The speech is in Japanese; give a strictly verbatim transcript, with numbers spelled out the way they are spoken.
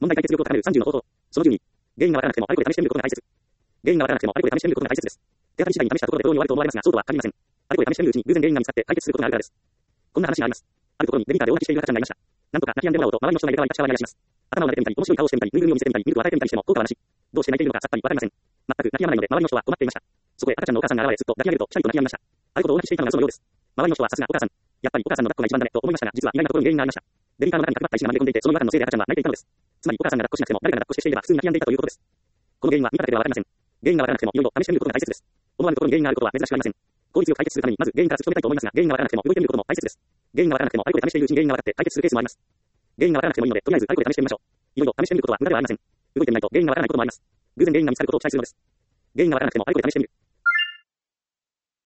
問題解決力を高めるさんじゅうの方法。そのじゅうに、原因がわからなくてもあれこれ試してみることが大切。原因がわからなくてもあれこれ試してみることが大切です。手当たり次第に試したところでどうに終わると思われますが、そうとは限りません。あれこれ試してみるうちに偶然原因が見つかって解決することがあるからです。こんな話があります。あるところにベビーカーで大泣きしている赤ちゃんがいました。なんとか泣き止んでもらおうと周りの人が入れ替わり立ち回り出します。頭を撫でてみたり、面白い顔をしてみたり、ぬいぐるみを見せてみたり、ミルクを与えてみたりしても効果はなし。どうして泣いているのかさっぱりわかりません。全く泣き止まないので周りの人は困っていました。そこへ赤ちゃんのお母さんが現れ、すっと抱き上げるとシャリと泣き止みました。あることをお泣きしていたのが嘘のようです。周りの人はさすがお母さん。やっぱりお母さんの抱っこが一番だねと思いましたが、実は意外なところに原因がありました。ベビーカーの中にかかった石が紛れ込んでいて、その違和感のせいで赤ちゃんは泣いていたのです。つまりお母さんが抱っこしなくても誰かが抱っこしてしていれば普通に泣き止んでいたということです。この原因は見方だけではわかりません。原因がわからなくてもいろいろ試してみることが大切です。思わぬところに原因があることは珍しくありません。効率よく解決するためにまず原因から突き止めたいと思いますが、原因がわからなくても動いてみることも大切です。原因がわからなくてもあれこれ試しているうちに原因がわかって解決するケースもあります。原因がわからなくてもいいので、とりあえずあれこれ試してみましょう。いろいろ試してみることは無駄ではありません。動いてみないと原因がわからないこともあります。偶然原因が見つかることを期待するのです。原因がわからなくてもあれこれ試してみる。